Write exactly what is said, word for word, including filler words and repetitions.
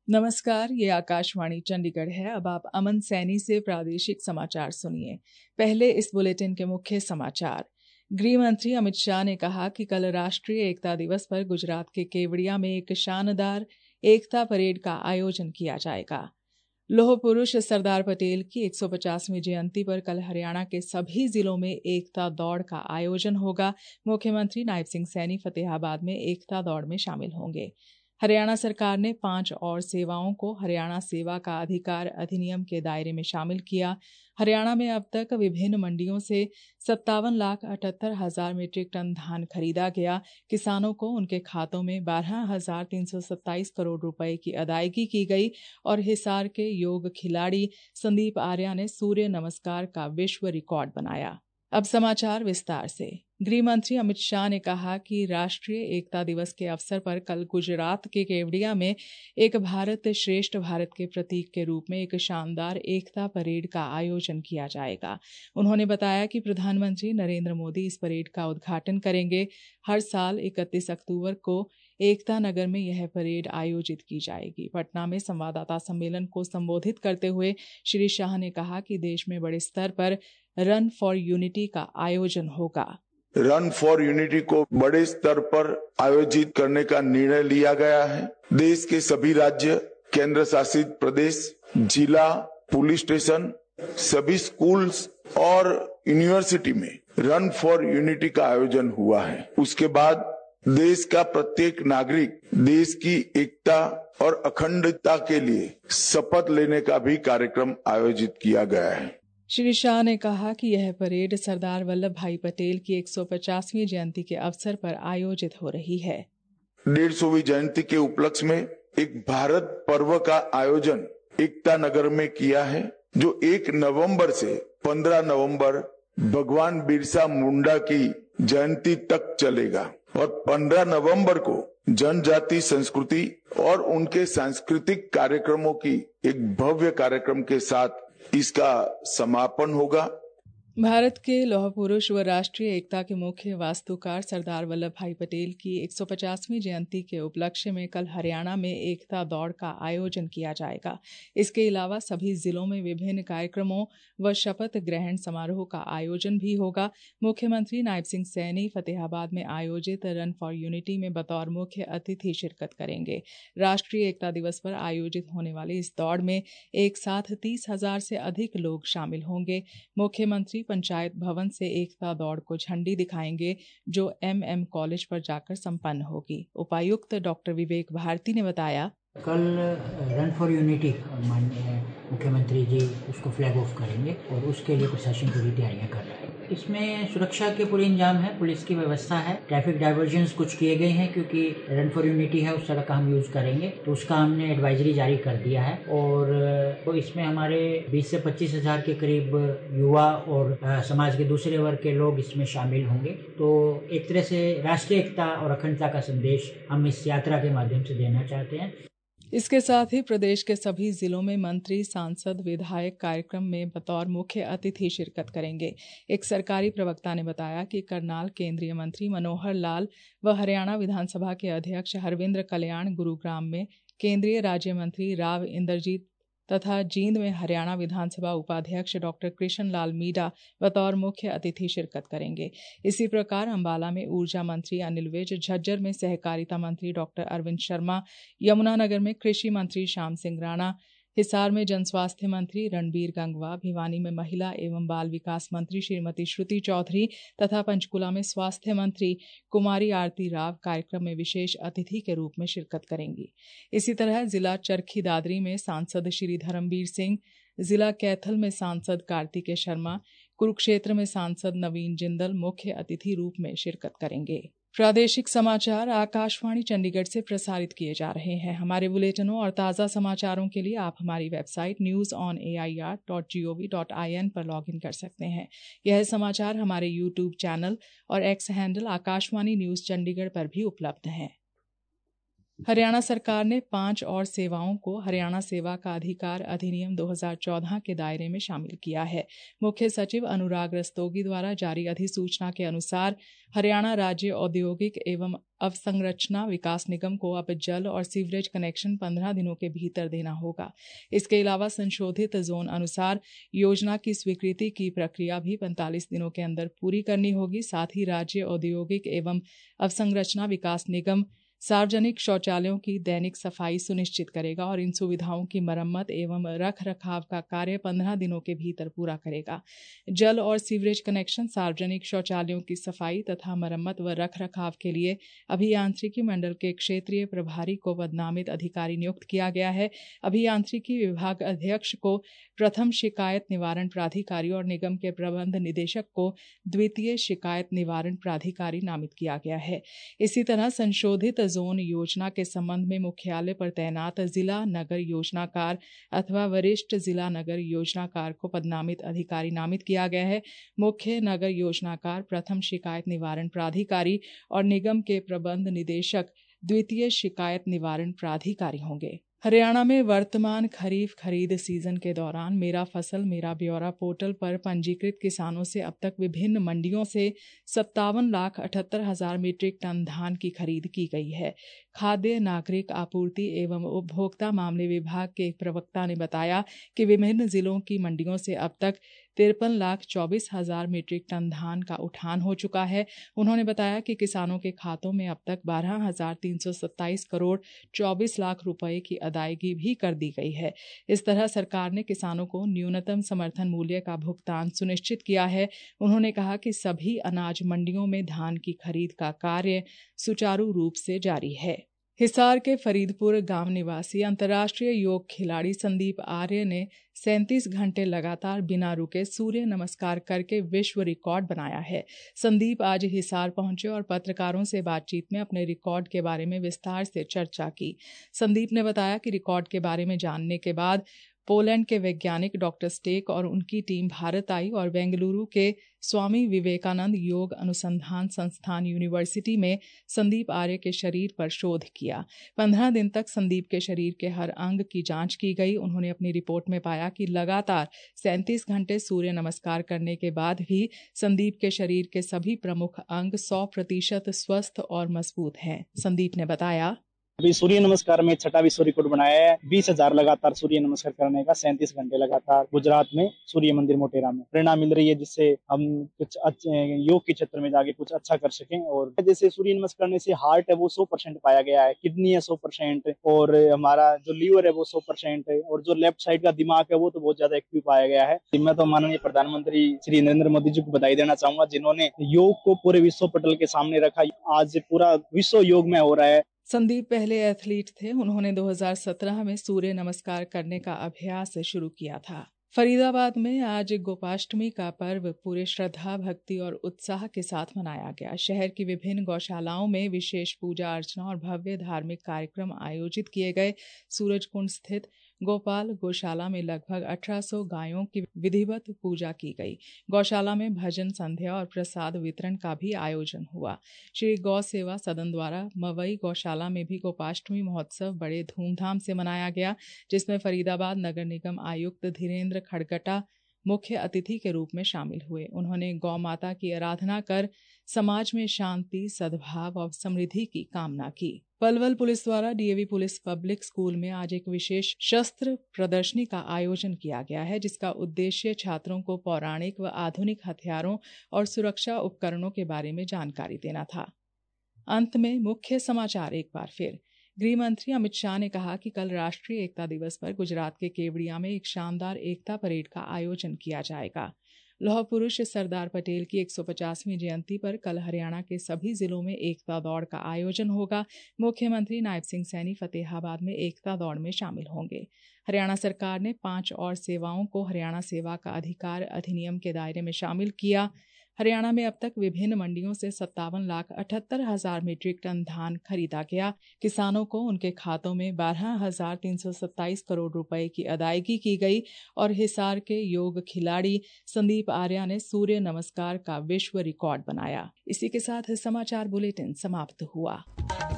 नमस्कार, ये आकाशवाणी चंडीगढ़ है। अब आप अमन सैनी से प्रादेशिक समाचार सुनिए। पहले इस बुलेटिन के मुख्य समाचार। गृह मंत्री अमित शाह ने कहा कि कल राष्ट्रीय एकता दिवस पर गुजरात के केवड़िया में एक शानदार एकता परेड का आयोजन किया जाएगा। लौह पुरुष सरदार पटेल की एक सौ पचासवीं जयंती पर कल हरियाणा के सभी जिलों में एकता दौड़ का आयोजन होगा। मुख्यमंत्री नायब सिंह सैनी फतेहाबाद में एकता दौड़ में शामिल होंगे। हरियाणा सरकार ने पांच और सेवाओं को हरियाणा सेवा का अधिकार अधिनियम के दायरे में शामिल किया। हरियाणा में अब तक विभिन्न मंडियों से सत्तावन लाख अठहत्तर हजार मीट्रिक टन धान खरीदा गया। किसानों को उनके खातों में बारह हजार तीन सौ सत्ताईस करोड़ रुपए की अदायगी की गई और हिसार के योग खिलाड़ी संदीप आर्या ने सूर्य नमस्कार का विश्व रिकॉर्ड बनाया। अब समाचार विस्तार से। गृह मंत्री अमित शाह ने कहा कि राष्ट्रीय एकता दिवस के अवसर पर कल गुजरात के केवड़िया में एक भारत श्रेष्ठ भारत के प्रतीक के रूप में एक शानदार एकता परेड का आयोजन किया जाएगा। उन्होंने बताया कि प्रधानमंत्री नरेंद्र मोदी इस परेड का उद्घाटन करेंगे। हर साल इकतीस अक्टूबर को एकता नगर में यह परेड आयोजित की जाएगी। पटना में संवाददाता सम्मेलन को संबोधित करते हुए श्री शाह ने कहा कि देश में बड़े स्तर पर रन फॉर यूनिटी का आयोजन होगा। रन फॉर यूनिटी को बड़े स्तर पर आयोजित करने का निर्णय लिया गया है। देश के सभी राज्य, केंद्र शासित प्रदेश, जिला, पुलिस स्टेशन, सभी स्कूल्स और यूनिवर्सिटी में रन फॉर यूनिटी का आयोजन हुआ है। उसके बाद देश का प्रत्येक नागरिक देश की एकता और अखंडता के लिए शपथ लेने का भी कार्यक्रम आयोजित किया गया है। श्री शाह ने कहा कि यह परेड सरदार वल्लभ भाई पटेल की एक सौ पचासवीं जयंती के अवसर पर आयोजित हो रही है। डेढ़ सौवीं जयंती के उपलक्ष्य में एक भारत पर्व का आयोजन एकता नगर में किया है, जो एक नवंबर से पंद्रह नवंबर भगवान बिरसा मुंडा की जयंती तक चलेगा और पंद्रह नवंबर को जनजाति संस्कृति और उनके सांस्कृतिक कार्यक्रमों की एक भव्य कार्यक्रम के साथ इसका समापन होगा। भारत के लौह पुरुष व राष्ट्रीय एकता के मुख्य वास्तुकार सरदार वल्लभ भाई पटेल की एक सौ पचासवीं जयंती के उपलक्ष्य में कल हरियाणा में एकता दौड़ का आयोजन किया जाएगा। इसके अलावा सभी जिलों में विभिन्न कार्यक्रमों व शपथ ग्रहण समारोह का आयोजन भी होगा। मुख्यमंत्री नायब सिंह सैनी फतेहाबाद में आयोजित रन फॉर यूनिटी में बतौर मुख्य अतिथि शिरकत करेंगे। राष्ट्रीय एकता दिवस पर आयोजित होने वाली इस दौड़ में एक साथ तीस हजार से अधिक लोग शामिल होंगे। मुख्यमंत्री पंचायत भवन से एकता दौड़ को झंडी दिखाएंगे, जो एम एम कॉलेज पर जाकर संपन्न होगी। उपायुक्त डॉक्टर विवेक भारती ने बताया, कल रन फॉर यूनिटी माननीय मुख्यमंत्री जी उसको फ्लैग ऑफ करेंगे और उसके लिए प्रशासन पूरी तैयारियां कर रहा है। इसमें सुरक्षा के पूरे इंतजाम है, पुलिस की व्यवस्था है, ट्रैफिक डाइवर्जन्स कुछ किए गए हैं क्योंकि रन फॉर यूनिटी है, उस सड़क का हम यूज करेंगे तो उसका हमने एडवाइजरी जारी कर दिया है। और तो इसमें हमारे बीस से पच्चीस हजार के करीब युवा और समाज के दूसरे वर्ग के लोग इसमें शामिल होंगे। तो एक तरह से राष्ट्रीय एकता और अखंडता का संदेश हम इस यात्रा के माध्यम से देना चाहते हैं। इसके साथ ही प्रदेश के सभी जिलों में मंत्री, सांसद, विधायक कार्यक्रम में बतौर मुख्य अतिथि शिरकत करेंगे। एक सरकारी प्रवक्ता ने बताया कि करनाल केंद्रीय मंत्री मनोहर लाल व हरियाणा विधानसभा के अध्यक्ष हरविंद्र कल्याण गुरुग्राम में, केंद्रीय राज्य मंत्री राव इंद्रजीत तथा जींद में हरियाणा विधानसभा उपाध्यक्ष डॉक्टर कृष्ण लाल मीडा बतौर मुख्य अतिथि शिरकत करेंगे। इसी प्रकार अंबाला में ऊर्जा मंत्री अनिल विज, झज्जर में सहकारिता मंत्री डॉक्टर अरविंद शर्मा, यमुनानगर में कृषि मंत्री श्याम सिंह राणा, हिसार में जनस्वास्थ्य मंत्री रणबीर गंगवा, भिवानी में महिला एवं बाल विकास मंत्री श्रीमती श्रुति चौधरी तथा पंचकुला में स्वास्थ्य मंत्री कुमारी आरती राव कार्यक्रम में विशेष अतिथि के रूप में शिरकत करेंगी। इसी तरह जिला चरखी दादरी में सांसद श्री धर्मवीर सिंह, जिला कैथल में सांसद कार्तिकेय शर्मा, कुरुक्षेत्र में सांसद नवीन जिंदल मुख्य अतिथि रूप में शिरकत करेंगे। प्रादेशिक समाचार आकाशवाणी चंडीगढ़ से प्रसारित किए जा रहे हैं। हमारे बुलेटिनों और ताज़ा समाचारों के लिए आप हमारी website news on A I R dot G O V dot I N पर लॉग इन कर सकते हैं। यह समाचार हमारे यूट्यूब चैनल और X handle Akashvani news Chandigarh पर भी उपलब्ध हैं। हरियाणा सरकार ने पांच और सेवाओं को हरियाणा सेवा का अधिकार अधिनियम दो हज़ार चौदह के दायरे में शामिल किया है। मुख्य सचिव अनुराग रस्तोगी द्वारा जारी अधिसूचना के अनुसार हरियाणा राज्य औद्योगिक एवं अवसंरचना विकास निगम को अब जल और सीवरेज कनेक्शन पंद्रह दिनों के भीतर देना होगा। इसके अलावा संशोधित जोन अनुसार योजना की स्वीकृति की प्रक्रिया भी पैंतालीस दिनों के अंदर पूरी करनी होगी। साथ ही राज्य औद्योगिक एवं अवसंरचना विकास निगम सार्वजनिक शौचालयों की दैनिक सफाई सुनिश्चित करेगा और इन सुविधाओं की मरम्मत एवं रख रखाव का कार्य पंद्रह दिनों के भीतर पूरा करेगा। जल और सीवरेज कनेक्शन, सार्वजनिक शौचालयों की सफाई तथा मरम्मत व रख रखाव के लिए अभियांत्रिकी मंडल के क्षेत्रीय प्रभारी को पदनामित अधिकारी नियुक्त किया गया है। अभियांत्रिकी विभाग अध्यक्ष को प्रथम शिकायत निवारण प्राधिकारी और निगम के प्रबंध निदेशक को द्वितीय शिकायत निवारण प्राधिकारी नामित किया गया है। इसी तरह संशोधित जोन योजना के संबंध में मुख्यालय पर तैनात जिला नगर योजनाकार अथवा वरिष्ठ जिला नगर योजनाकार को पदनामित अधिकारी नामित किया गया है। मुख्य नगर योजनाकार प्रथम शिकायत निवारण प्राधिकारी और निगम के प्रबंध निदेशक द्वितीय शिकायत निवारण प्राधिकारी होंगे। हरियाणा में वर्तमान खरीफ खरीद सीजन के दौरान मेरा फसल मेरा ब्यौरा पोर्टल पर पंजीकृत किसानों से अब तक विभिन्न मंडियों से सत्तावन लाख अठहत्तर हजार मीट्रिक टन धान की खरीद की गई है। खाद्य नागरिक आपूर्ति एवं उपभोक्ता मामले विभाग के एक प्रवक्ता ने बताया कि विभिन्न जिलों की मंडियों से अब तक तिरपन लाख चौबीस हजार मीट्रिक टन धान का उठान हो चुका है। उन्होंने बताया कि किसानों के खातों में अब तक बारह हजार तीन सौ सत्ताईस करोड़ चौबीस लाख रुपए की अदायगी भी कर दी गई है। इस तरह सरकार ने किसानों को न्यूनतम समर्थन मूल्य का भुगतान सुनिश्चित किया है। उन्होंने कहा कि सभी अनाज मंडियों में धान की खरीद का कार्य सुचारू रूप से जारी है। हिसार के फरीदपुर गांव निवासी अंतर्राष्ट्रीय योग खिलाड़ी संदीप आर्य ने सैंतीस घंटे लगातार बिना रुके सूर्य नमस्कार करके विश्व रिकॉर्ड बनाया है। संदीप आज हिसार पहुंचे और पत्रकारों से बातचीत में अपने रिकॉर्ड के बारे में विस्तार से चर्चा की। संदीप ने बताया कि रिकॉर्ड के बारे में जानने के बाद पोलैंड के वैज्ञानिक डॉक्टर स्टेक और उनकी टीम भारत आई और बेंगलुरु के स्वामी विवेकानंद योग अनुसंधान संस्थान यूनिवर्सिटी में संदीप आर्य के शरीर पर शोध किया। पंद्रह दिन तक संदीप के शरीर के हर अंग की जांच की गई। उन्होंने अपनी रिपोर्ट में पाया कि लगातार सैंतीस घंटे सूर्य नमस्कार करने के बाद भी संदीप के शरीर के सभी प्रमुख अंग सौ प्रतिशत स्वस्थ और मजबूत हैं। संदीप ने बताया, अभी सूर्य नमस्कार में छठा विश्व रिकॉर्ड बनाया है। बीस हजार लगातार सूर्य नमस्कार करने का, सैंतीस घंटे लगातार गुजरात में सूर्य मंदिर मोटेरा में प्रेरणा मिल रही है, जिससे हम कुछ अच्छे योग के क्षेत्र में जाके कुछ अच्छा कर सकें। और जैसे सूर्य नमस्कार करने से हार्ट है वो सौ परसेंट पाया गया है, किडनी है सौ परसेंट, और हमारा जो लीवर है वो सौ परसेंट है, और जो लेफ्ट साइड का दिमाग है वो तो बहुत ज्यादा एक्टिव पाया गया है। मैं तो माननीय प्रधानमंत्री श्री नरेंद्र मोदी जी को बधाई देना चाहूंगा, जिन्होंने योग को पूरे विश्व पटल के सामने रखा। आज पूरा विश्व योग में हो रहा है। संदीप पहले एथलीट थे। उन्होंने दो हज़ार सत्रह में सूर्य नमस्कार करने का अभ्यास शुरू किया था। फरीदाबाद में आज गोपाष्टमी का पर्व पूरे श्रद्धा, भक्ति और उत्साह के साथ मनाया गया। शहर की विभिन्न गौशालाओं में विशेष पूजा अर्चना और भव्य धार्मिक कार्यक्रम आयोजित किए गए। सूरजकुंड स्थित गोपाल गौशाला में लगभग अठारह सौ गायों की विधिवत पूजा की गई। गौशाला में भजन संध्या और प्रसाद वितरण का भी आयोजन हुआ। श्री गौ सेवा सदन द्वारा मवई गौशाला में भी गोपाष्टमी महोत्सव बड़े धूमधाम से मनाया गया, जिसमें फरीदाबाद नगर निगम आयुक्त धीरेन्द्र खड़गटा मुख्य अतिथि के रूप में शामिल हुए। उन्होंने गौ माता की आराधना कर समाज में शांति, सद्भाव और समृद्धि की कामना की। पलवल पुलिस द्वारा डीएवी पुलिस पब्लिक स्कूल में आज एक विशेष शस्त्र प्रदर्शनी का आयोजन किया गया है, जिसका उद्देश्य छात्रों को पौराणिक व आधुनिक हथियारों और सुरक्षा उपकरणों के बारे में जानकारी देना था। अंत में मुख्य समाचार एक बार फिर। गृह मंत्री अमित शाह ने कहा कि कल राष्ट्रीय एकता दिवस पर गुजरात के केवड़िया में एक शानदार एकता परेड का आयोजन किया जाएगा। लौह पुरुष सरदार पटेल की एक सौ पचासवीं जयंती पर कल हरियाणा के सभी जिलों में एकता दौड़ का आयोजन होगा। मुख्यमंत्री नायब सिंह सैनी फतेहाबाद में एकता दौड़ में शामिल होंगे। हरियाणा सरकार ने पांच और सेवाओं को हरियाणा सेवा का अधिकार अधिनियम के दायरे में शामिल किया। हरियाणा में अब तक विभिन्न मंडियों से सत्तावन लाख अठहत्तर हजार मीट्रिक टन धान खरीदा गया। किसानों को उनके खातों में बारह हजार तीन सौ सत्ताईस करोड़ रुपए की अदायगी की गई और हिसार के योग खिलाड़ी संदीप आर्य ने सूर्य नमस्कार का विश्व रिकॉर्ड बनाया। इसी के साथ समाचार बुलेटिन समाप्त हुआ।